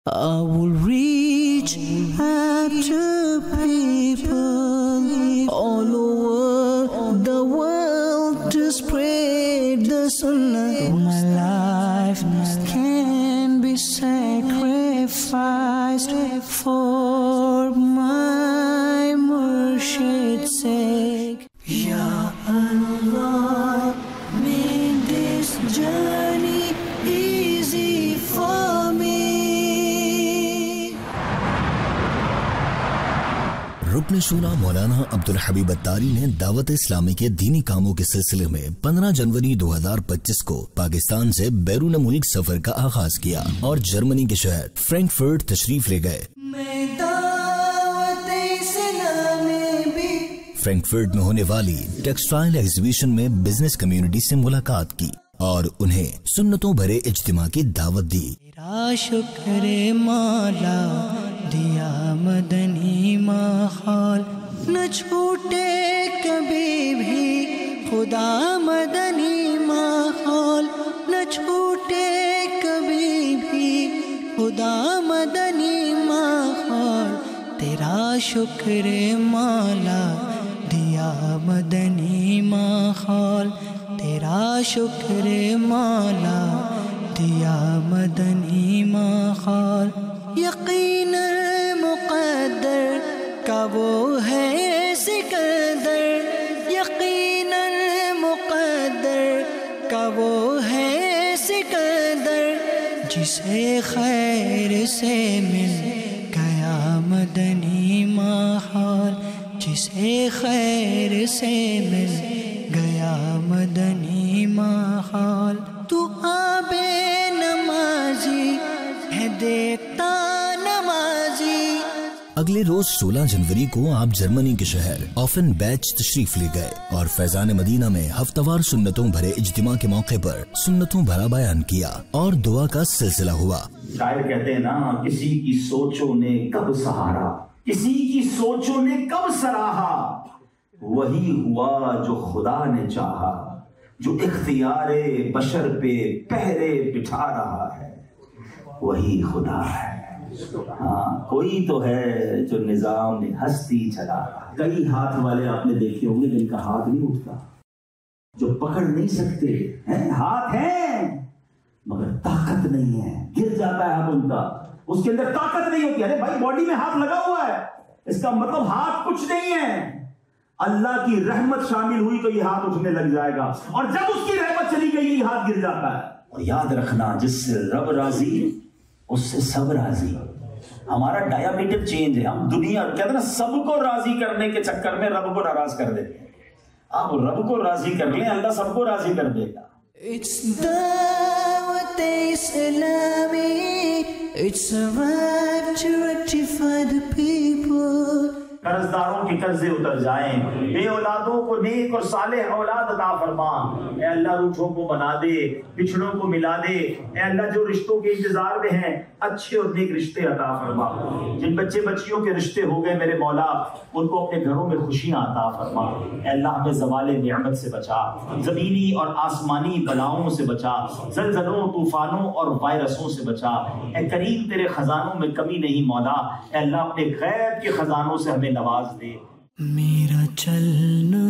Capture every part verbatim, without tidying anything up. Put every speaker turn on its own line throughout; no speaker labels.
I will reach out to people all over the world to spread the sunnah. My life can be sacrificed for my Murshid's sake. Ya Allah, make this journey easy for me.
رکن شورا مولانا عبدالحبیب اتاری نے دعوت اسلامی کے دینی کاموں کے سلسلے میں پندرہ جنوری دو ہزار پچیس کو پاکستان سے بیرون ملک سفر کا آغاز کیا اور جرمنی کے شہر فرینکفرٹ تشریف لے گئے۔ فرینکفرٹ میں ہونے والی ٹیکسٹائل ایگزیبیشن میں بزنس کمیونٹی سے ملاقات کی اور انہیں سنتوں بھرے اجتماع کی دعوت دی۔
تیرا شکر مولا دیا مدنی ماحول، نہ چھوٹے کبھی بھی خدا مدنی ماحول، نہ چھوٹے کبھی بھی خدا مدنی ماحول۔ تیرا شکر مولا دیا مدنی ماحول، تیرا شکر مولا دیا مدنی ماحول۔ یقین مقدر کا وہ ہے سکندر، یقین مقدر کا وہ ہے سکندر، جسے خیر سے مل گیا مدنی ماحول، جسے خیر سے مل گیا مدنی ماحول۔ تو آبے نمازی ہے دیکھتا نمازی۔
اگلے روز سولہ جنوری کو آپ جرمنی کے شہر آفن بیچ تشریف لے گئے اور فیضان مدینہ میں ہفتہ وار سنتوں بھرے اجتماع کے موقع پر سنتوں بھرا بیان کیا اور دعا کا سلسلہ ہوا۔
شاعر کہتے ہیں نا، کسی کی سوچوں نے کب سہارا، کسی کی سوچوں نے کب سراہا، وہی ہوا جو خدا نے چاہا، جو اختیار بشر پہ پہرے بٹھا رہا ہے، وہی خدا ہے۔ ہاں، کوئی تو ہے جو نظام ہستی چلا رہا ہے۔ کئی ہاتھ والے آپ نے دیکھے ہوں گے جن کا ہاتھ نہیں اٹھتا، جو پکڑ نہیں سکتے ہیں، ہاتھ ہیں مگر طاقت نہیں ہے، گر جاتا ہے ہاتھ ان کا، اس کے اندر طاقت نہیں ہوتی۔ ارے بھائی، باڈی میں ہاتھ لگا ہوا ہے، اس کا مطلب ہاتھ کچھ نہیں ہے۔ اللہ کی رحمت شامل ہوئی تو یہ ہاتھ اٹھنے لگ جائے گا، اور جب اس کی رحمت چلی گئی یہ ہاتھ گر جاتا ہے۔ اور یاد رکھنا، جس سے رب راضی اس سے سب راضی۔ ہمارا ڈایامیٹر چینج ہے، ہم دنیا کہتے ہیں نا سب کو راضی کرنے کے چکر میں رب کو ناراض کر دیتے ہیں۔ آپ رب کو راضی کر لیں، اللہ سب کو راضی کر دے گا۔
It's دعوت اسلامی، it's a right to rectify the people۔
قرضداروں کے قرضے اتر جائیں، بے اولادوں کو نیک اور صالح اولاد عطا فرما۔ اے اللہ، روٹھوں کو بنا دے، بچھڑوں کو ملا دے۔ اے اللہ، جو رشتوں کے انتظار میں ہیں اچھے اور نیک رشتے عطا فرما۔ جن بچے بچیوں کے رشتے ہو گئے میرے مولا، ان کو اپنے گھروں میں خوشیاں عطا فرما۔ اے اللہ، ہمیں زوال نعمت سے بچا، زمینی اور آسمانی بلاؤں سے بچا، زلزلوں، طوفانوں اور وائرسوں سے بچا۔ اے کریم، تیرے خزانوں میں کمی نہیں مولا۔ اے اللہ، اپنے غیب کے خزانوں سے ہمیں نواز دے۔
میرا چلنا،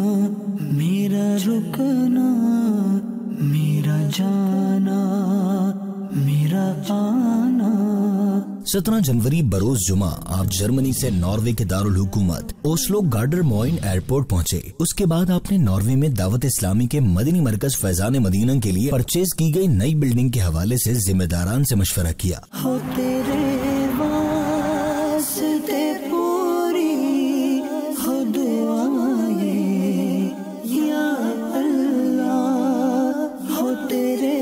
میرا رکنا، میرا جانا، میرا آنا۔
سترہ جنوری بروز جمعہ آپ جرمنی سے ناروے کے دارالحکومت اوسلو گارڈر موئن ایئرپورٹ پہنچے۔ اس کے بعد آپ نے ناروے میں دعوت اسلامی کے مدنی مرکز فیضان مدینہ کے لیے پرچیز کی گئی نئی بلڈنگ کے حوالے سے ذمہ داران سے مشورہ کیا۔
ہو تیرے واسطے پوری ہو دعائیں یا اللہ، ہو تیرے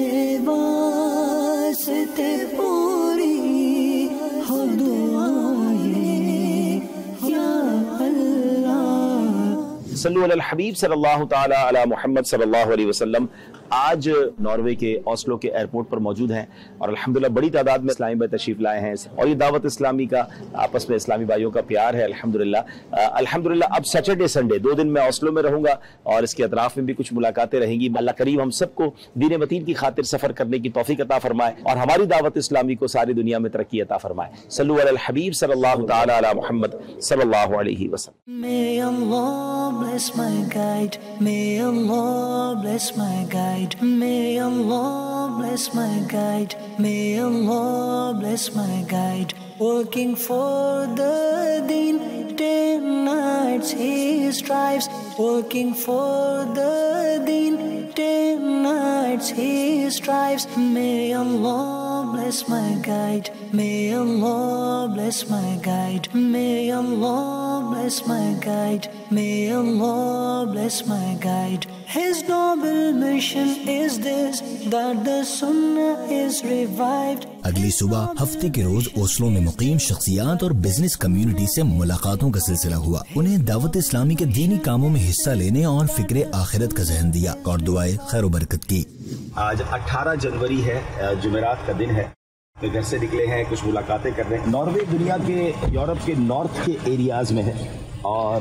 واسطے پوری ہو دعائیں یا اللہ۔
صلو علی الحبیب صلی اللہ تعالی علی محمد صلی اللہ علیہ وسلم۔ آج ناروے کے اوسلو کے ایئرپورٹ پر موجود ہیں اور الحمدللہ بڑی تعداد میں اسلامی بھائی تشریف لائے ہیں اور یہ دعوت اسلامی کا آپس میں اسلامی بھائیوں کا پیار ہے الحمدللہ. الحمدللہ اب سیٹرڈے سنڈے دو دن میں اوسلو میں رہوں گا اور اس کے اطراف میں بھی کچھ ملاقاتیں رہیں گی. اللہ کریم ہم سب کو دین متین کی خاطر سفر کرنے کی توفیق عطا فرمائے اور ہماری دعوت اسلامی کو ساری دنیا میں ترقی عطا فرمائے. صلو علی الحبیب صلی اللہ تعالی علی محمد صلی اللہ علیہ وسلم.
May Allah bless my guide. May Allah bless my guide. May Allah bless my guide. May Allah bless my guide. Working for the deen, day and nights he strives. Working for the deen, day and nights he strives. May Allah bless my guide. May Allah bless my guide. May Allah bless my guide. May Allah bless my guide. His noble mission is this, that the sunnah is revived.
اگلی صبح ہفتے کے روز Oslo میں مقیم شخصیات اور business community سے ملاقاتوں کا سلسلہ ہوا. انہیں دعوت اسلامی کے دینی کاموں میں حصہ لینے اور فکر آخرت کا ذہن دیا اور دعائے خیر و برکت کی.
آج اٹھارہ جنوری ہے, جمعرات کا دن ہے. میں گھر سے نکلے ہیں, کچھ ملاقاتیں کر رہے ہیں. ناروے دنیا کے یورپ کے نارتھ کے ایریاز میں ہے اور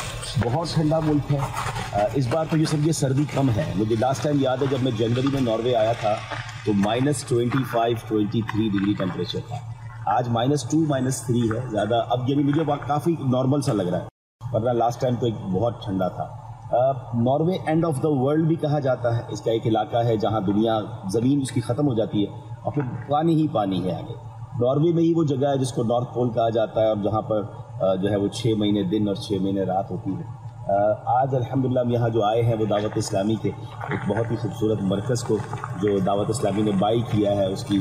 بہت ٹھنڈا ملک ہے. اس بار تو یہ سمجھے سردی کم ہے. مجھے لاسٹ ٹائم یاد ہے جب میں جنوری میں ناروے آیا تھا تو minus twenty five twenty three degree temperature تھا. آج مائنس ٹو مائنس تھری ہے زیادہ. اب یعنی مجھے کافی نارمل سا لگ رہا ہے, ورنہ لاسٹ ٹائم تو ایک بہت ٹھنڈا تھا. Norway end of the world بھی کہا جاتا ہے. اس کا ایک علاقہ ہے جہاں دنیا زمین اس کی ختم ہو جاتی ہے اور پھر پانی ہی پانی ہے آگے. ناروے میں ہی وہ جگہ ہے جس کو نارتھ پول کہا جاتا ہے اور جہاں پر جو ہے وہ چھ مہینے دن اور چھ مہینے رات ہوتی ہے. آج الحمدللہ ہم یہاں جو آئے ہیں وہ دعوت اسلامی کے ایک بہت ہی خوبصورت مرکز کو جو دعوت اسلامی نے بائی کیا ہے اس کی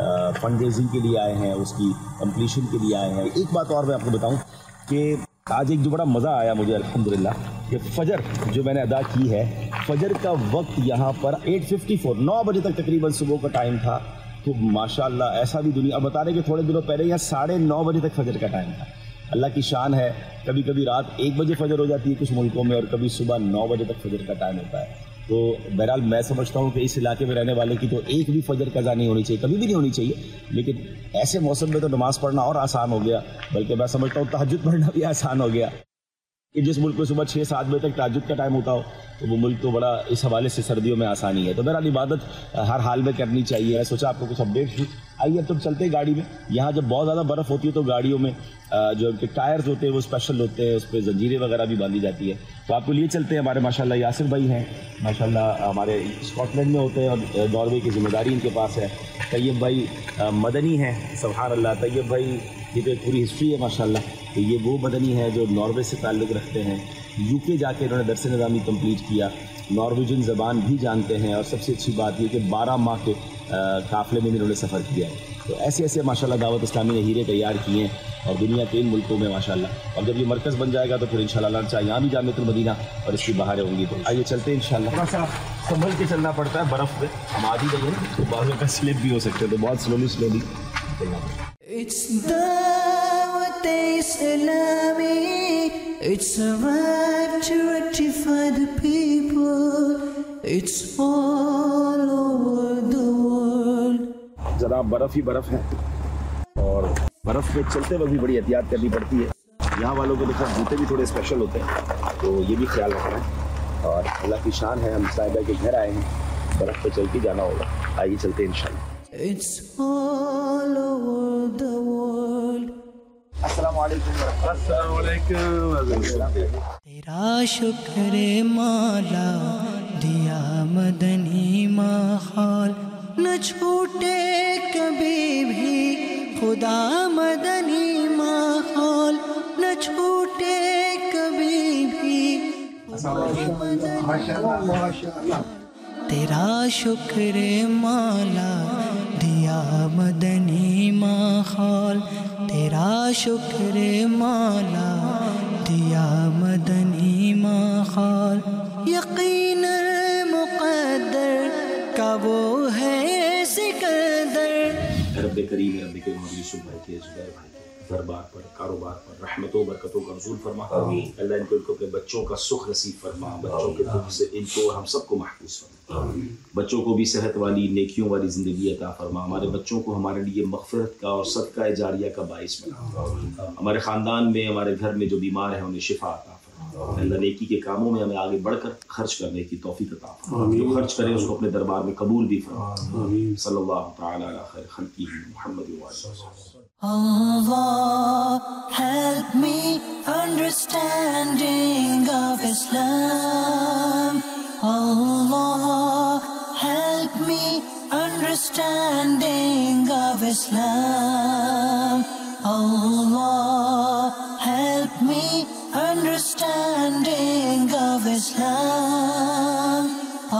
فنڈ ریزنگ کے لیے آئے ہیں, اس کی کمپلیشن کے لیے آئے ہیں. ایک بات اور میں آپ کو بتاؤں کہ آج ایک جو بڑا مزہ آیا مجھے الحمدللہ کہ فجر جو میں نے ادا کی ہے, فجر کا وقت یہاں پر ایٹ ففٹی فور نو بجے تک تقریباً صبح کا ٹائم تھا. تو ماشاءاللہ ایسا بھی دنیا بتا رہے کہ تھوڑے دنوں پہلے یہاں ساڑھے نو بجے تک فجر کا ٹائم تھا. اللہ کی شان ہے, کبھی کبھی رات ایک بجے فجر ہو جاتی ہے کچھ ملکوں میں اور کبھی صبح نو بجے تک فجر کا ٹائم ہوتا ہے. تو بہرحال میں سمجھتا ہوں کہ اس علاقے میں رہنے والے کی تو ایک بھی فجر قضا نہیں ہونی چاہیے, کبھی بھی نہیں ہونی چاہیے. لیکن ایسے موسم میں تو نماز پڑھنا اور آسان ہو گیا, بلکہ میں سمجھتا ہوں تہجد پڑھنا بھی آسان ہو گیا. کہ جس ملک میں صبح چھ سات بجے تک تہجد کا ٹائم ہوتا ہو تو وہ ملک تو بڑا اس حوالے سے سردیوں میں آسانی ہے. تو بہرحال عبادت ہر حال میں کرنی چاہیے. میں سوچا آپ کو کچھ اپڈیٹ دی. آئیے اب تم چلتے ہیں گاڑی میں. یہاں جب بہت زیادہ برف ہوتی ہے تو گاڑیوں میں جو ان کے ٹائرز ہوتے ہیں وہ اسپیشل ہوتے ہیں, اس پہ زنجیریں وغیرہ بھی باندھی جاتی ہے. تو آپ کو لیے چلتے ہیں. ہمارے ماشاءاللہ یاسر بھائی ہیں, ماشاءاللہ ہمارے اسکاٹ لینڈ میں ہوتے ہیں اور ناروے کی ذمہ داری ان کے پاس ہے. طیب بھائی مدنی ہیں, سبحان اللہ. طیب بھائی کی تو ایک پوری ہسٹری ہے ماشاءاللہ. تو یہ وہ مدنی ہے جو ناروے سے تعلق رکھتے ہیں. یو کے جا کے انہوں نے درس نظامی کمپلیٹ کیا, نارویجن زبان بھی جانتے ہیں اور سب سے اچھی بات یہ کہ بارہ ماہ کے قافلے میں بھی انہوں نے سفر کیا ہے. تو ایسے ایسے ماشاءاللہ دعوت اسلامی نے ہیرے تیار کیے ہیں اور دنیا کے ان ملکوں میں ماشاءاللہ. اور جب یہ مرکز بن جائے گا تو پھر انشاءاللہ لانچہ یہاں بھی جامعۃ المدینہ اور اس کی باہریں ہوں گی. تو آئیے چلتے ہیں انشاءاللہ. تھوڑا سا سنبھل کے چلنا پڑتا ہے برف پہ, ہم آدھی گئی ہیں تو بعض کا سلپ بھی ہو سکتے ہیں, تو بہت سلولی سلولی چلنا پڑتا ہے.
It's Dawat Islami. It's a right to rectify the people. It's all over the world.
ذرا برف ہی برف ہے اور برف پہ چلتے وقت بھی بڑی احتیاط کرنی پڑتی ہے. یہاں والوں کو دیکھا جوتے بھی تھوڑے اسپیشل ہوتے ہیں تو یہ بھی خیال رکھنا ہے. اور اللہ کی شان ہے, ہم صاحبہ کے گھر آئے ہیں, برف پہ چل کے جانا ہوگا. آئیے چلتے ہیں انشاءاللہ.
It's all over the world.
السلام علیکم. السلام علیکم.
تیرا شکر مولا دیا مدنی ماحول, نہ چھوٹے کبھی بھی خدا مدنی ماحول, نہ چھوٹے کبھی بھی تیرا شکر مولا دیا مدنی ماحول, تیرا شکر مولا دیا مدنی ماحول. یقین مقدر کا وہ ہے سکندر.
رب کریم رب کریم یوسف بھائی کے, زبیر بھائی کے,
گھر بار پر، کاروبار پر رحمتوں برکتوں کا نزول فرما. اللہ ان کو ان کو اپنے بچوں کا سکھ نصیب فرما، بچوں کے دکھ سے ان کو اور ہم سب کو محفوظ فرما. بچوں کو بھی صحت والی نیکیوں والی زندگی عطا فرما. ہمارے بچوں کو ہمارے لیے مغفرت کا اور صدقہ جاریہ کا باعث بنا. ہمارے خاندان میں، ہمارے گھر میں جو بیمار ہیں انہیں شفا عطا فرما. اللہ نیکی کے کاموں میں ہمیں آگے بڑھ کر خرچ کرنے کی توفیق عطا فرما. جو خرچ کرے اس کو اپنے دربار میں قبول بھی فرما. صلی اللہ تعالی علی خیر خلقہ محمد و آلہ.
Allah, help me understanding of Islam. Allah, help me understanding of Islam. Allah, help me understanding of Islam.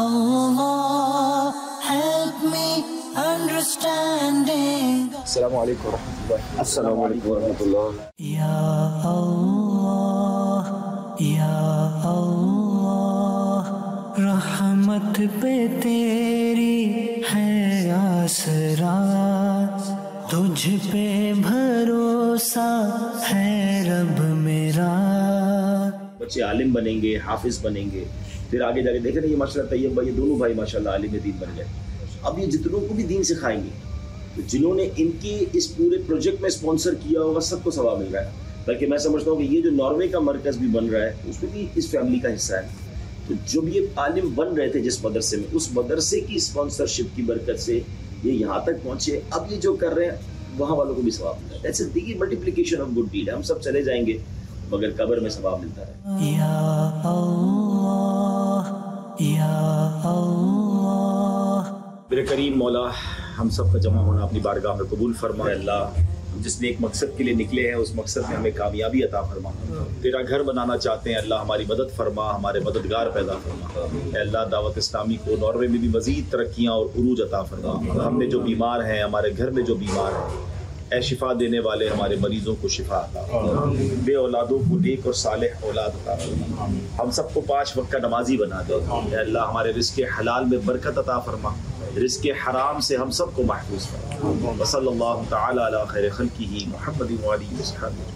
Allah, help me understanding.
السلام علیکم ورحمۃ اللہ. السلام علیکم ورحمۃ اللہ.
Ya Allah, Ya Allah, رحمت پہ تیری ہے آسرا، تجھ پہ بھروسہ ہے رب میرا.
بچے عالم بنیں گے، حافظ بنیں گے، پھر آگے جا کے دیکھیں نا یہ ماشاء اللہ طیب بھائی، یہ دونوں بھائی ماشاء اللہ عالم دین بن گئے. اب یہ جتنوں کو بھی دین سکھائیں گے، جنہوں نے ان کی اس پورے پروجیکٹ میں اسپانسر کیا ہوگا سب کو ثواب مل رہا ہے. بلکہ میں سمجھتا ہوں کہ یہ جو ناروے کا مرکز بھی بن رہا ہے اس میں بھی اس فیملی کا حصہ ہے. تو جب یہ عالم بن رہے تھے جس مدرسے میں، اس مدرسے کی اسپانسرشپ کی برکت سے یہ یہاں تک پہنچے. اب یہ جو کر رہے ہیں وہاں والوں کو بھی ثواب ملتا ہے. ایسے دیکھیے ملٹیپلیکیشن آف گڈ ڈیڈ. ہم سب چلے جائیں گے مگر قبر میں ثواب ملتا ہے.
یا اللہ، یا اللہ.
میرے کریم مولا، ہم سب کا جمع ہونا اپنی بارگاہ میں قبول فرما. اللہ جس نے ایک مقصد کے لیے نکلے ہیں اس مقصد میں ہمیں کامیابی عطا فرما. تیرا گھر بنانا چاہتے ہیں اللہ، ہماری مدد فرما، ہمارے مددگار پیدا فرما. اے اللہ دعوت اسلامی کو ناروے میں بھی مزید ترقیاں اور عروج عطا فرما. ہم میں جو بیمار ہیں، ہمارے گھر میں جو بیمار ہیں، اے شفا دینے والے ہمارے مریضوں کو شفا عطا فرما. بے اولادوں کو نیک اور صالح اولاد عطا فرما. ہم سب کو پانچ وقت کا نمازی بنا دے. اے اللہ ہمارے رزق حلال میں برکت عطا فرما، رزق حرام سے ہم سب کو محفوظ فرما. وصلی اللہ تعالی علی خیر خلقہ محمد و آلہ وصحبہ.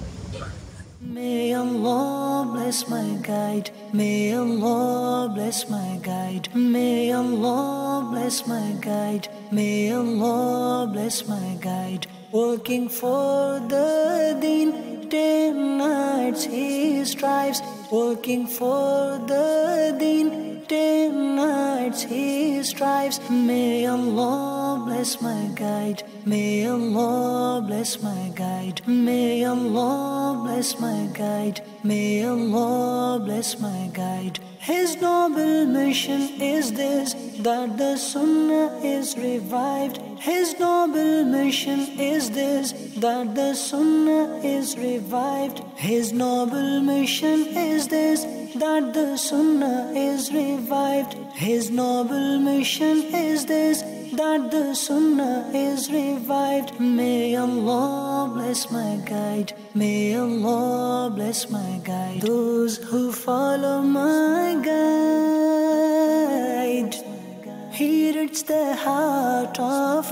May Allah bless my guide. May Allah bless my guide. May Allah bless my guide. May Allah bless my guide. Working for the deen, day and nights he strives. Working for the deen, day and nights he strives. May Allah bless my guide. May Allah bless my guide. May Allah bless my guide. May Allah bless my guide. His noble mission is this, that the Sunnah is revived. His noble mission is this, that the Sunnah is revived. His noble mission is this, that the Sunnah is revived. His noble mission is this, that the Sunnah is revived. May Allah bless my guide. May Allah bless my guide. Those who follow my guide, he rids the heart of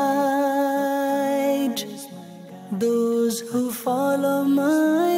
pride. Those who follow my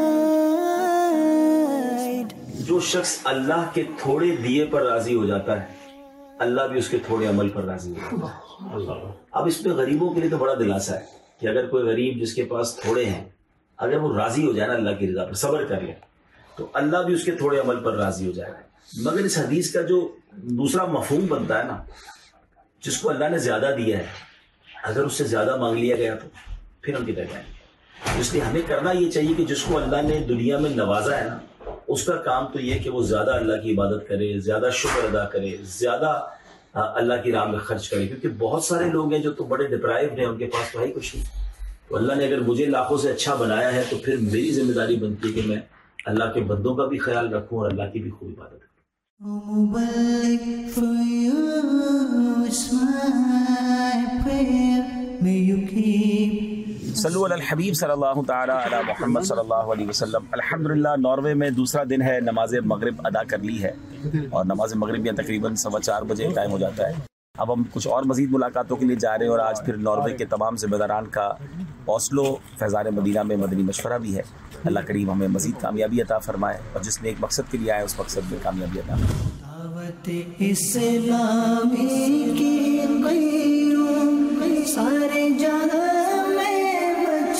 guide.
جو شخص اللہ کے تھوڑے دیے پر راضی ہو جاتا ہے، اللہ بھی اس کے تھوڑے عمل پر راضی ہو جاتا ہے. اب اس پہ غریبوں کے لیے تو بڑا دلاسا ہے کہ اگر کوئی غریب جس کے پاس تھوڑے ہیں اگر وہ راضی ہو جائے نا اللہ کی رضا پر، صبر کر لے، تو اللہ بھی اس کے تھوڑے عمل پر راضی ہو جائے گا. مگر اس حدیث کا جو دوسرا مفہوم بنتا ہے نا، جس کو اللہ نے زیادہ دیا ہے اگر اس سے زیادہ مانگ لیا گیا تو پھر ہم کدھر جائیں. اس لیے ہمیں کرنا یہ چاہیے کہ جس کو اللہ نے دنیا میں نوازا ہے نا، اس کا کام تو یہ کہ وہ زیادہ اللہ کی عبادت کرے، زیادہ شکر ادا کرے، زیادہ اللہ کی راہ میں خرچ کرے. کیونکہ بہت سارے لوگ ہیں جو تو بڑے ڈپرائیوڈ ہیں، ان کے پاس تو ہے ہی کچھ نہیں. تو اللہ نے اگر مجھے لاکھوں سے اچھا بنایا ہے تو پھر میری ذمہ داری بنتی ہے کہ میں اللہ کے بندوں کا بھی خیال رکھوں اور اللہ کی بھی خوب عبادت کروں. صلو علی الحبیب صلی اللہ تعالی علی محمد صلی اللہ علیہ وسلم. الحمدللہ ناروے میں دوسرا دن ہے، نماز مغرب ادا کر لی ہے اور نماز مغرب بھی تقریباً سوا چار بجے ٹائم ہو جاتا ہے. اب ہم کچھ اور مزید ملاقاتوں کے لیے جا رہے ہیں اور آج پھر ناروے کے تمام ذمہ داران کا
اوسلو فیضان مدینہ میں مدنی مشورہ بھی ہے. اللہ کریم ہمیں مزید کامیابی عطا فرمائے اور جس نے ایک مقصد کے لیے آئے اس مقصد میں کامیابی عطا فرمائے.
دعوت اسلامی کی قیوم سارے جہاں میں بچ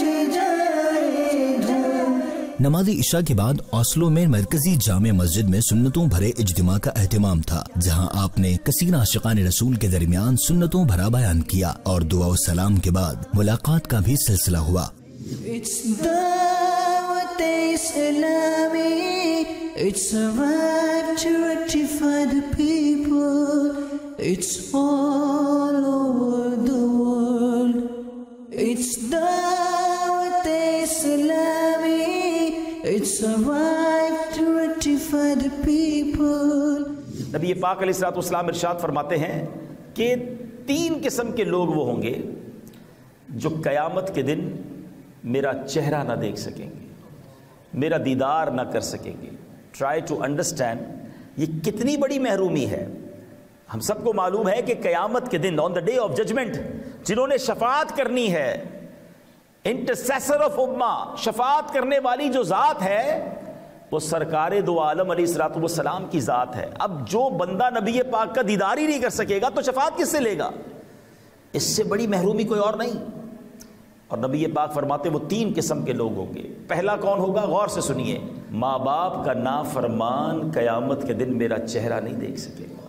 جائے جہاں.
نماز عشاء کے بعد اوسلو میں مرکزی جامع مسجد میں سنتوں بھرے اجتماع کا اہتمام تھا، جہاں آپ نے کثیر عاشقان رسول کے درمیان سنتوں بھرا بیان کیا اور دعا و سلام کے بعد ملاقات کا بھی سلسلہ ہوا.
It's دعوت اسلامی. It's a vibe to rectify the people. It's all over the world. It's da'wat Islami. It's a vibe to rectify the people.
نبی پاک علیہ الصلوۃ والسلام ارشاد فرماتے ہیں کہ تین قسم کے لوگ وہ ہوں گے جو قیامت کے دن میرا چہرہ نہ دیکھ سکیں گے، میرا دیدار نہ کر سکیں گے. ٹرائی ٹو انڈرسٹینڈ یہ کتنی بڑی محرومی ہے. ہم سب کو معلوم ہے کہ قیامت کے دن on the day of judgement جنہوں نے شفاعت کرنی ہے، انٹرسیسر آف امہ، شفاعت کرنے والی جو ذات ہے وہ سرکار دو عالم علیہ الصلوۃ والسلام کی ذات ہے. اب جو بندہ نبی پاک کا دیدار ہی نہیں کر سکے گا تو شفاعت کس سے لے گا؟ اس سے بڑی محرومی کوئی اور نہیں. اور نبی پاک فرماتے وہ تین قسم کے لوگ ہوں گے. پہلا کون ہوگا؟ غور سے سنیے. ماں باپ کا نافرمان قیامت کے دن میرا چہرہ نہیں دیکھ سکے گا.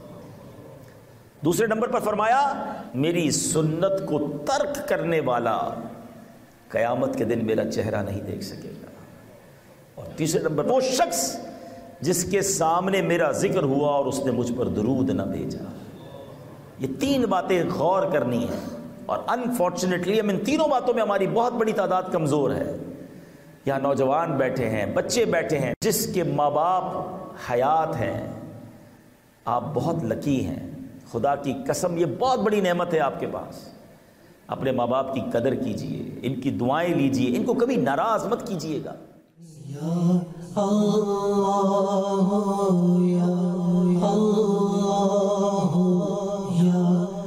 دوسرے نمبر پر فرمایا میری سنت کو ترک کرنے والا قیامت کے دن میرا چہرہ نہیں دیکھ سکے گا. اور تیسرے نمبر وہ شخص جس کے سامنے میرا ذکر ہوا اور اس نے مجھ پر درود نہ بھیجا. یہ تین باتیں غور کرنی ہیں اور انفارچونیٹلی ہم ان تینوں باتوں میں ہماری بہت بڑی تعداد کمزور ہے. یہاں نوجوان بیٹھے ہیں، بچے بیٹھے ہیں جس کے ماں باپ حیات ہیں. آپ بہت لکی ہیں، خدا کی قسم یہ بہت بڑی نعمت ہے آپ کے پاس. اپنے ماں باپ کی قدر کیجئے، ان کی دعائیں لیجئے، ان کو کبھی ناراض مت کیجئے گا.
یا اللہ یا اللہ یا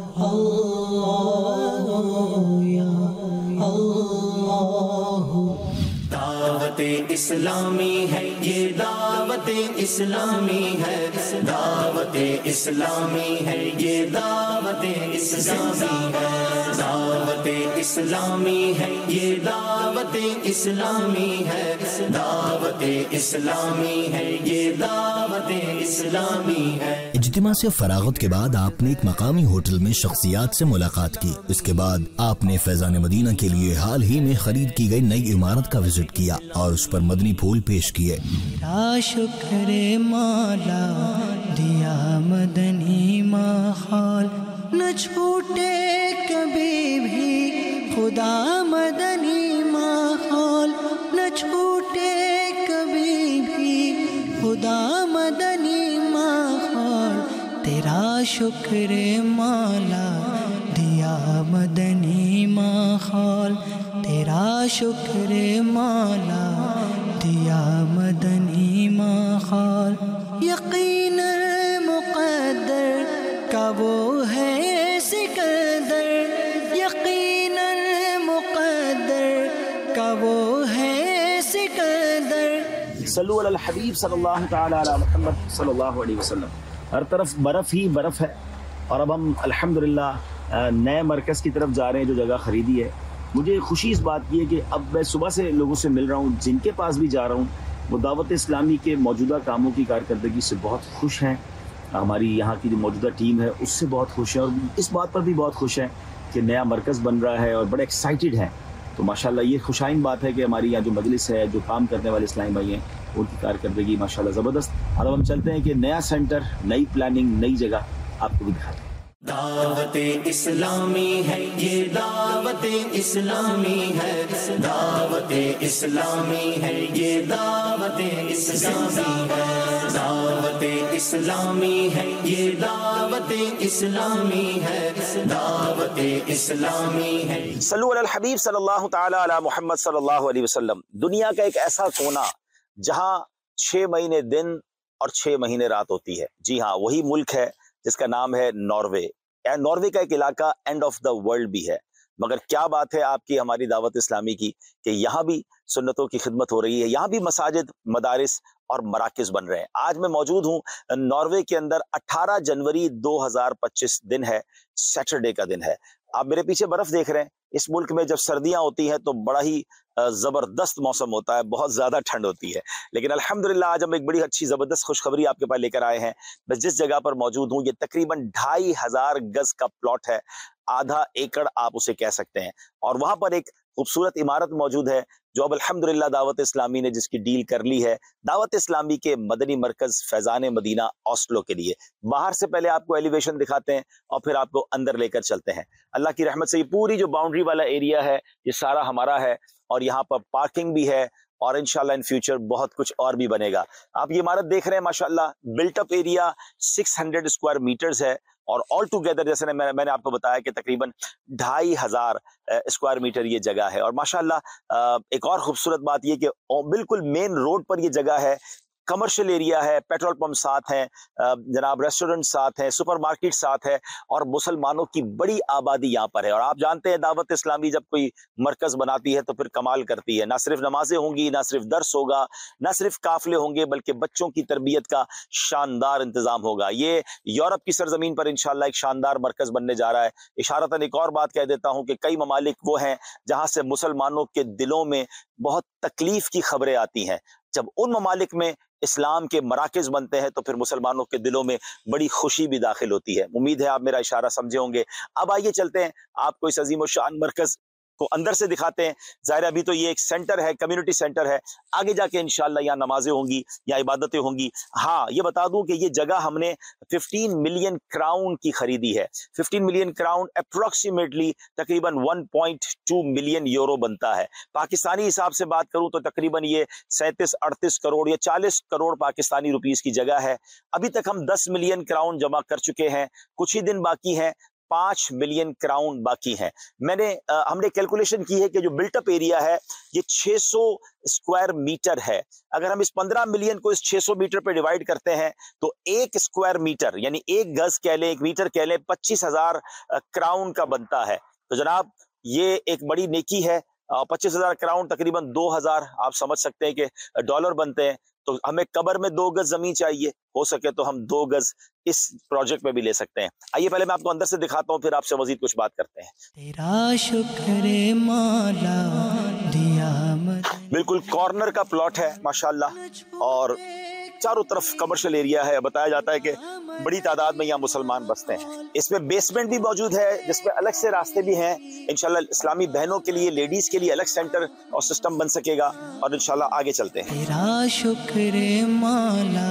اللہ یا اللہ. دعوت اسلامی ہے یہ، دعوت اسلامی ہے، دعوت اسلامی ہے یہ، دعوت اسلامی ہے، دعوت اسلامی ہے یہ، دعوت اسلامی ہے، دعوت اسلامی ہے یہ، دعوت اسلامی ہے.
اجتماع سے فراغت کے بعد آپ نے ایک مقامی ہوٹل میں شخصیات سے ملاقات کی. اس کے بعد آپ نے فیضان مدینہ کے لیے حال ہی میں خرید کی گئی نئی عمارت کا وزٹ کیا اور اس پر مدنی پھول پیش کیے.
تیرا شکر مولا دیا مدنی ماحول، نہ چھوٹے کبھی بھی خدا مدنی ماحول، نہ چھوٹے کبھی بھی خدا مدنی ماحول. تیرا شکر مولا دیا مدنی ماحول، تیرا شکر مولا دیا مدنی ماحول. یقیناً مقدر کا وہ ہے سکندر، یقیناً مقدر کا وہ ہے سکندر.
صلو علی الحبیب صلی اللہ تعالی علی محمد صلی اللہ علیہ وسلم. ہر طرف برف ہی برف ہے اور اب ہم الحمدللہ نئے مرکز کی طرف جا رہے ہیں جو جگہ خریدی ہے. مجھے خوشی اس بات کی ہے کہ اب میں صبح سے لوگوں سے مل رہا ہوں، جن کے پاس بھی جا رہا ہوں وہ دعوت اسلامی کے موجودہ کاموں کی کارکردگی سے بہت خوش ہیں. ہماری یہاں کی جو موجودہ ٹیم ہے اس سے بہت خوش ہیں اور اس بات پر بھی بہت خوش ہیں کہ نیا مرکز بن رہا ہے اور بڑے ایکسائٹڈ ہیں. تو ماشاءاللہ یہ خوشائن بات ہے کہ ہماری یہاں جو مجلس ہے، جو کام کرنے والے اسلامی بھائی ہیں، ان کی کارکردگی ماشاءاللہ زبردست. اور اب ہم چلتے ہیں کہ نیا سینٹر، نئی پلاننگ، نئی جگہ آپ کو بھی دکھاتے ہیں.
دعوت اسلامی ہے یہ، دعوت اسلامی ہے، دعوت اسلامی ہے یہ، دعوت اسلامی ہے، دعوت اسلامی ہے یہ، دعوت اسلامی ہے، دعوت اسلامی ہے.
صلو علی الحبیب صلی اللہ تعالی علی محمد صلی اللہ علیہ وسلم. دنیا کا ایک ایسا کونا جہاں چھ مہینے دن اور چھ مہینے رات ہوتی ہے. جی ہاں، وہی ملک ہے جس کا نام ہے ناروے. ناروے کا ایک علاقہ اینڈ آف دا ورلڈ بھی ہے.
مگر کیا بات ہے آپ کی ہماری دعوت اسلامی کی کہ یہاں بھی سنتوں کی خدمت ہو رہی ہے، یہاں بھی مساجد، مدارس اور مراکز بن رہے ہیں۔ آج میں موجود ہوں ناروے کے اندر، اٹھارہ جنوری دو ہزار پچیس دن ہے، سیٹرڈے کا دن ہے۔ آپ میرے پیچھے برف دیکھ رہے ہیں۔ اس ملک میں جب سردیاں ہوتی ہیں تو بڑا ہی زبردست موسم ہوتا ہے، بہت زیادہ ٹھنڈ ہوتی ہے، لیکن الحمدللہ آج ہم ایک بڑی اچھی زبردست خوشخبری آپ کے پاس لے کر آئے ہیں۔ میں جس جگہ پر موجود ہوں یہ تقریباً ڈھائی ہزار گز کا پلاٹ ہے، آدھا ایکڑ آپ اسے کہہ سکتے ہیں، اور وہاں پر ایک خوبصورت عمارت موجود ہے جو اب الحمدللہ دعوت اسلامی نے جس کی ڈیل کر لی ہے، دعوت اسلامی کے مدنی مرکز فیضان مدینہ اوسلو کے لیے۔ باہر سے پہلے آپ کو ایلیویشن دکھاتے ہیں اور پھر آپ کو اندر لے کر چلتے ہیں۔ اللہ کی رحمت سے یہ پوری جو باؤنڈری والا ایریا ہے یہ سارا ہمارا ہے، اور یہاں پر پارکنگ بھی ہے، اور انشاءاللہ ان فیوچر بہت کچھ اور بھی بنے گا۔ آپ یہ عمارت دیکھ رہے ہیں ماشاءاللہ، built up area six hundred square metres ہے، اور آل ٹوگیدر جیسے میں میں نے آپ کو بتایا کہ تقریباً ڈھائی ہزار اسکوائر میٹر یہ جگہ ہے۔ اور ماشاءاللہ ایک اور خوبصورت بات یہ کہ بالکل مین روڈ پر یہ جگہ ہے، کمرشل ایریا ہے، پیٹرول پمپ ساتھ ہیں، جناب ریسٹورنٹ ساتھ ہیں، سپر مارکیٹ ساتھ ہے، اور مسلمانوں کی بڑی آبادی یہاں پر ہے۔ اور آپ جانتے ہیں دعوت اسلامی جب کوئی مرکز بناتی ہے تو پھر کمال کرتی ہے، نہ صرف نمازیں ہوں گی، نہ صرف درس ہوگا، نہ صرف قافلے ہوں گے، بلکہ بچوں کی تربیت کا شاندار انتظام ہوگا۔ یہ یورپ کی سرزمین پر انشاءاللہ ایک شاندار مرکز بننے جا رہا ہے۔ اشارتاً ایک اور بات کہہ دیتا ہوں کہ کئی ممالک وہ ہیں جہاں سے مسلمانوں کے دلوں میں بہت تکلیف کی خبریں آتی ہیں، جب ان ممالک میں اسلام کے مراکز بنتے ہیں تو پھر مسلمانوں کے دلوں میں بڑی خوشی بھی داخل ہوتی ہے۔ امید ہے آپ میرا اشارہ سمجھے ہوں گے۔ اب آئیے چلتے ہیں، آپ کو اس عظیم و شان مرکز کو اندر سے دکھاتے ہیں۔ ظاہر ابھی تو یہ ایک سینٹر ہے، کمیونٹی سینٹر ہے، آگے جا کے انشاءاللہ یہاں نمازیں ہوں گی یا عبادتیں ہوں گی۔ ہاں یہ بتا دوں کہ یہ جگہ ہم نے ففٹین ملین کراؤن کی خریدی ہے۔ ففٹین ملین کراؤن اپروکسیمیٹلی تقریباً one point two million euro بنتا ہے۔ پاکستانی حساب سے بات کروں تو تقریباً یہ سینتیس اڑتیس کروڑ یا چالیس کروڑ پاکستانی روپیز کی جگہ ہے۔ ابھی تک ہم دس ملین کراؤن جمع کر چکے ہیں، کچھ ہی دن باقی ہیں، پانچ ملین کراؤن باقی ہیں۔ میں نے ہم نے کیلکولیشن کی ہے کہ جو بلٹ اپ ایریا ہے یہ چھ سو اسکوائر میٹر ہے۔ اگر ہم اس پندرہ ملین کو اس چھ سو میٹر پہ ڈیوائیڈ کرتے ہیں تو ایک اسکوائر میٹر یعنی ایک گز کہہ لیں، ایک میٹر کہہ لیں، پچیس ہزار کراؤن کا بنتا ہے۔ تو جناب یہ ایک بڑی نیکی ہے۔ پچیس ہزار کراؤن تقریباً دو ہزار آپ سمجھ سکتے ہیں کہ ڈالر بنتے ہیں۔ تو ہمیں قبر میں دو گز زمین چاہیے، ہو سکے تو ہم دو گز اس پروجیکٹ میں بھی لے سکتے ہیں۔ آئیے پہلے میں آپ کو اندر سے دکھاتا ہوں، پھر آپ سے مزید کچھ بات کرتے ہیں۔
تیرا شکر مولا دیا مدد۔
بالکل کارنر کا پلاٹ ہے ماشاءاللہ، اور چاروں طرف کمرشل ایریا ہے۔ بتایا جاتا ہے کہ بڑی تعداد میں یہاں مسلمان بستے ہیں۔ اس میں بیسمنٹ بھی موجود ہے جس میں الگ سے راستے بھی ہیں۔ انشاءاللہ اسلامی بہنوں کے لیے، لیڈیز کے لیے الگ سینٹر اور سسٹم بن سکے گا، اور انشاءاللہ آگے چلتے ہیں۔
تیرا شکر مولا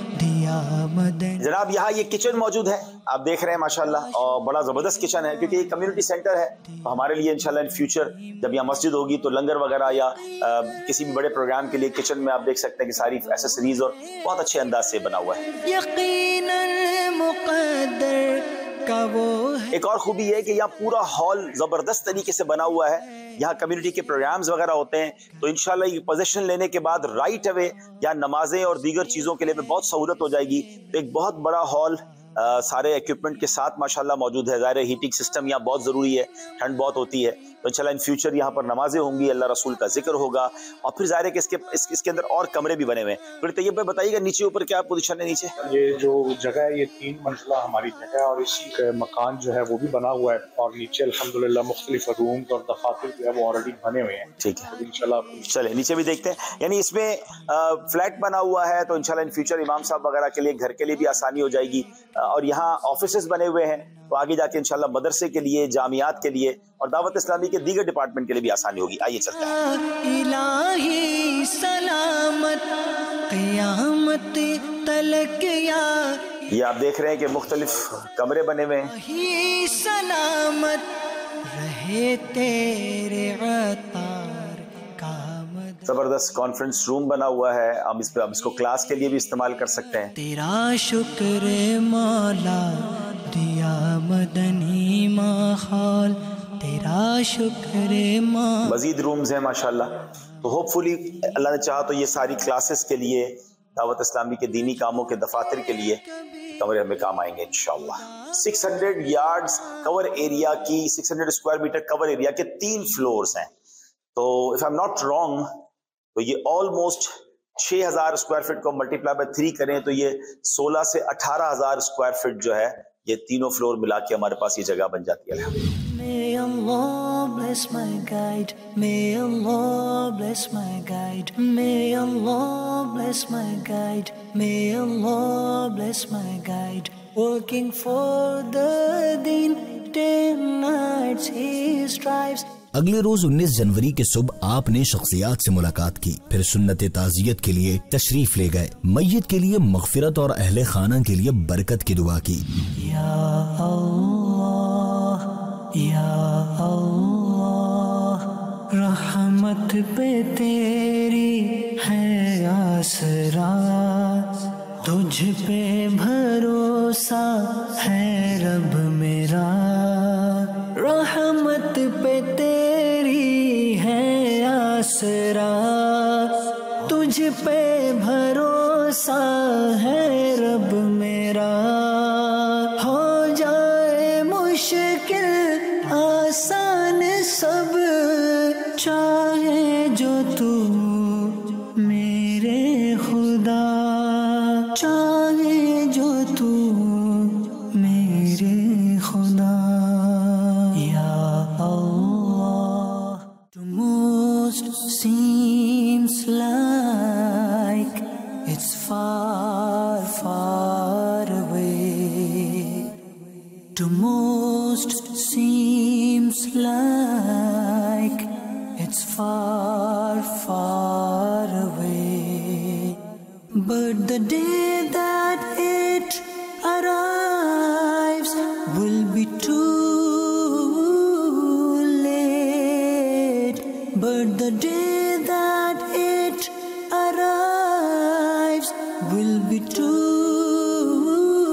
دیا مدد۔
جناب یہاں یہ کچن موجود ہے، آپ دیکھ رہے ہیں ماشاءاللہ، اور بڑا زبردست کچن ہے کیونکہ یہ کمیونٹی سینٹر ہے۔ تو ہمارے لیے انشاءاللہ ان فیوچر جب یہاں مسجد ہوگی تو لنگر وغیرہ یا کسی بھی بڑے پروگرام کے لیے کچن میں آپ دیکھ سکتے ہیں کہ ساری ایسیسریز اور بہت اچھے انداز سے بنا ہوا ہے۔
یقیناً مقدر کا وہ ہے۔
ایک اور خوبی ہے کہ یہاں پورا ہال زبردست طریقے سے بنا ہوا ہے۔ یہاں کمیونٹی کے پروگرامز وغیرہ ہوتے ہیں تو انشاءاللہ یہ پوزیشن لینے کے بعد رائٹ اوے یا نمازیں اور دیگر چیزوں کے لیے بھی بہت سہولت ہو جائے گی۔ تو ایک بہت بڑا ہال سارے ایکوپمنٹ کے ساتھ ماشاءاللہ موجود ہے۔ ظاہر ہے ہیٹنگ سسٹم یہاں بہت ضروری ہے، ٹھنڈ بہت ہوتی ہے، تو انشاءاللہ ان فیوچر یہاں پر نمازیں ہوں گی، اللہ رسول کا ذکر ہوگا، اور پھر ظاہر ہے کہ اس کے اس, اس کے اندر اور کمرے بھی بنے ہوئے ہیں۔ پھر طیب بھائی بتائیے گا نیچے اوپر کیا پوزیشن ہے؟ نیچے
یہ جو جگہ ہے یہ تین منزلہ ہماری جگہ ہے، اور اسی کا مکان جو ہے وہ بھی بنا ہوا ہے، اور نیچے الحمدللہ مختلف رومز اور دفاتر جو ہے وہ آلریڈی بنے ہوئے ہیں۔
ٹھیک ہے،
انشاءاللہ
چلے نیچے بھی دیکھتے ہیں۔ یعنی اس میں فلیٹ بنا ہوا ہے تو انشاءاللہ ان فیوچر امام صاحب وغیرہ کے لیے، گھر کے لیے بھی آسانی ہو جائے گی، اور یہاں آفیسز بنے ہوئے ہیں تو آگے جا کے انشاءاللہ مدرسے کے لیے، جامعات کے لیے اور دعوت اسلامی کے دیگر ڈپارٹمنٹ کے لیے بھی آسانی ہوگی۔ آئیے چلتے ہیں۔
الہی سلامت قیامت تلک یا
یہ آپ دیکھ رہے ہیں کہ مختلف کمرے بنے ہوئے ہیں۔
الہی سلامت رہے تیرے عطار کا مدد۔
زبردست کانفرنس روم بنا ہوا ہے، ہم اس پہ اب اس کو کلاس کے لیے بھی استعمال کر سکتے ہیں۔
تیرا شکر مولا دیا مدنی ماحول، تیرا شکر مولا۔
مزید رومز ہیں ماشاءاللہ، تو ہوپ فلی اللہ نے چاہا تو یہ ساری کلاسز کے لیے، دعوت اسلامی کے دینی کاموں کے دفاتر کے لیے
کمرے ہمیں کام آئیں گے انشاءاللہ. Six hundred yards cover area کی، six hundred square metre cover area کے تین فلورز ہیں. تو if I'm not wrong تو یہ آلموسٹ چھ ہزار اسکوائر فٹ کو ملٹی پلائی بائی تھری کریں تو یہ سولہ سے اٹھارہ ہزار اسکوائر فٹ جو ہے یہ تینوں فلور ملا کے ہمارے پاس یہ جگہ بن جاتی ہے.
May Allah bless my guide. May Allah bless my guide. May Allah bless my guide. May Allah bless my guide. Working for the deen, day and nights he strives.
اگلے روز انیس جنوری کے صبح آپ نے شخصیات سے ملاقات کی، پھر سنت تعزیت کے لیے تشریف لے گئے، میت کے لیے مغفرت اور اہل خانہ کے لیے برکت کی دعا کی.
یا اللہ یا اللہ رحمت پہ تیری ہے آسرا، تجھ پہ بھروسہ ہے رب میرا، رحمت پہ تیری ہے آسرا، تجھ پہ بھروسہ ہے رب میرا، ہو جائے مشکل آسان سب، چاہے جو تو میرے خدا، چاہے جو تو میرے خدا. To most seems like it's far, far away. To most seems like it's far, far away. But the day that it arrives will be too late. But the day that it arrives will be too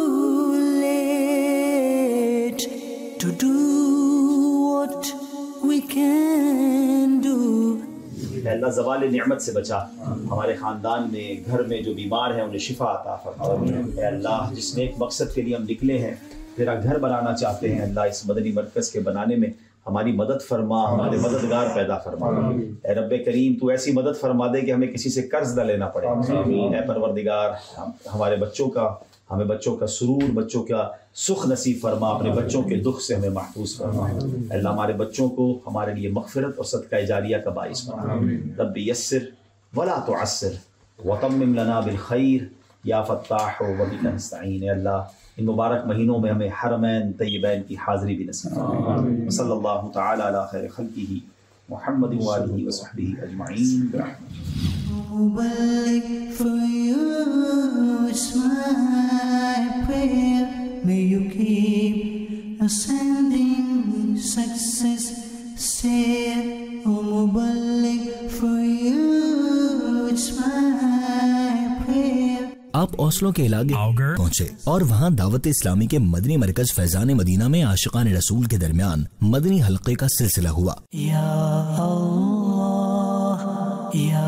late to do what we can do.
اے اللہ زوال نعمت سے بچا، ہمارے خاندان میں گھر میں جو بیمار ہیں انہیں شفا عطا فرما. اے اللہ جس نے ایک مقصد کے لیے ہم نکلے ہیں، تیرا گھر بنانا چاہتے ہیں، اللہ اس مدنی مرکز کے بنانے میں ہماری مدد فرما، ہمارے مددگار پیدا فرما. اے رب کریم تو ایسی مدد فرما دے کہ ہمیں کسی سے قرض نہ لینا پڑے. اے پروردگار ہمارے بچوں کا ہمیں بچوں کا سرور، بچوں کا سخ نصیب فرما، اپنے بچوں کے دکھ سے ہمیں محفوظ فرما. اللہ ہمارے بچوں کو ہمارے لیے مغفرت اور صدقہ جاریہ کا باعث بنا. رب یسر ولا تعسر وتمم لنا بالخیر یا فتاح وبک نستعین. اے اللہ ان مبارک مہینوں میں ہمیں حرمین طیبین کی حاضری بھی نصیب فرما. صلی اللہ تعالی علی خیر خلقہ محمد وآلہ وصحبہ اجمعین برحمتہ.
Mubarak for you, it's my prayer. May you keep ascending success. Say, oh Mubarak for you, it's my prayer.
آپ اوسلو کے علاقے پہنچے اور وہاں دعوت اسلامی کے مدنی مرکز فیضان مدینہ میں عاشقان رسول کے درمیان مدنی حلقے کا سلسلہ ہوا.
یا اللہ یا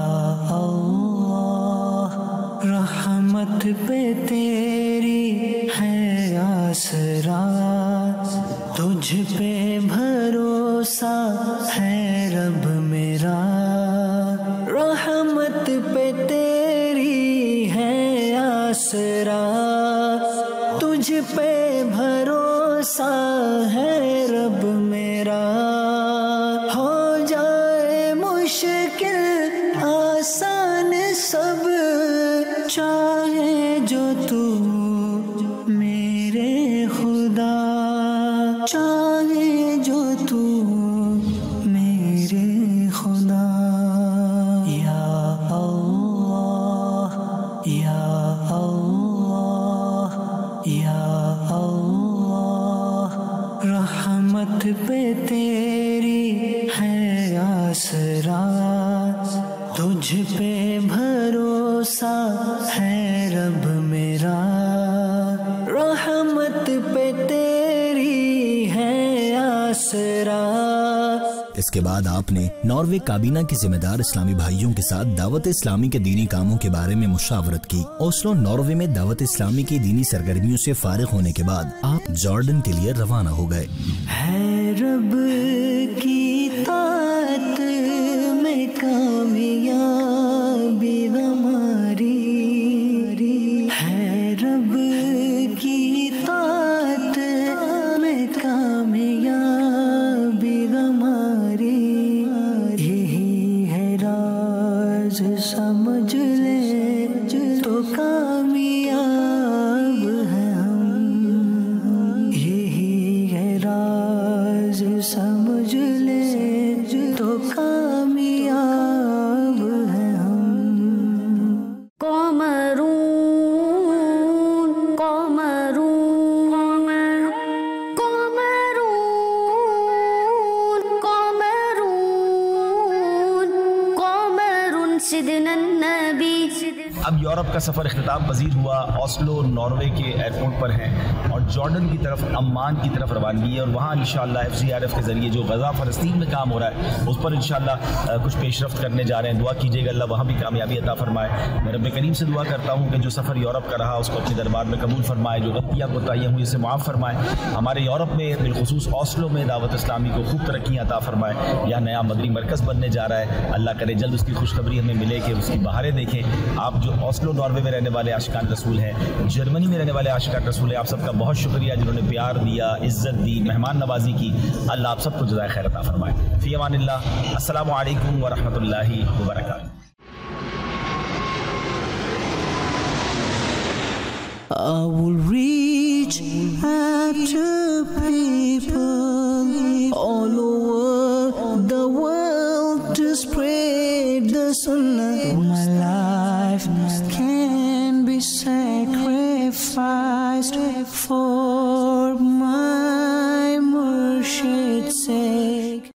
اللہ رحمت پہ تیری ہے آسرا، تجھ پہ بھروسہ ہے رب میرا، رحمت پہ تیری ہے آسرا، تجھ پہ بھروسہ ہے رب میرا، ہو جائے مشکل آسان سب، چاہے جو تو میرے خدا، چاہے جو تو میرے خدا. یا اللہ یا اللہ یا اللہ رحمت پہ تیری ہے آسرا، تجھ پہ بھروسہ ہے رب میرا، رحمت پہ تیری ہے آسرا.
اس کے کے بعد آپ نے ناروے کابینہ کے ذمہ دار اسلامی بھائیوں کے ساتھ دعوت اسلامی کے دینی کاموں کے بارے میں مشاورت کی۔ اوسلو ناروے میں دعوت اسلامی کی دینی سرگرمیوں سے فارغ ہونے کے بعد آپ جارڈن کے لیے روانہ ہو گئے۔
ہے رب کی طاعت میں کامیابی ہماری، ہے رب کی طاعت میں کامیابی ہماری، یہی ہے راز سمجھ لے تو کامیاب ہے ہم، یہی ہے راز سمجھ لے تو کامیاب ہے ہم۔
قمرون قمرون قمرون قمرون قمرون سیدنا النبی۔
اب یورپ کا سفر اختتام پذیر ہوا، اوسلو ناروے کے ایئرپورٹ پر ہیں اور جارڈن کی طرف عمان کی طرف روانگی ہے، اور وہاں انشاءاللہ ایف سی آر ایف کے ذریعے جو غزہ فلسطین میں کام ہو رہا ہے اس پر انشاءاللہ کچھ پیش رفت کرنے جا رہے ہیں۔ دعا کیجیے گا اللہ وہاں بھی کامیابی عطا فرمائے۔ میں رب کریم سے دعا کرتا ہوں کہ جو سفر یورپ کا رہا اس کو اپنے دربار میں قبول فرمائے، جو غلطیاں کوتاہیاں ہوئی اسے معاف فرمائے، ہمارے یورپ میں بالخصوص اوسلو میں دعوت اسلامی کو خوب ترقی عطا فرمائے۔ یہاں نیا مدنی مرکز بننے جا رہا ہے، اللہ کرے جلد اس کی خوشخبری ہمیں ملے کہ اس کی بہاریں دیکھیں۔ آپ جو اوسلو ناروے میں رہنے والے عاشقان رسول ہیں، جرمنی میں رہنے والے عاشقان رسول ہیں، آپ سب کا بہت شکریہ جنہوں نے پیار دیا، عزت دی، مہمان نوازی کی۔ اللہ آپ سب کو جزائے خیر عطا فرمائے۔ فی امان اللہ، السلام علیکم ورحمۃ اللہ وبرکاتہ۔
I will reach out to people all over the world to spread the sunnah. My life can be sacrificed for my Murshid's sake.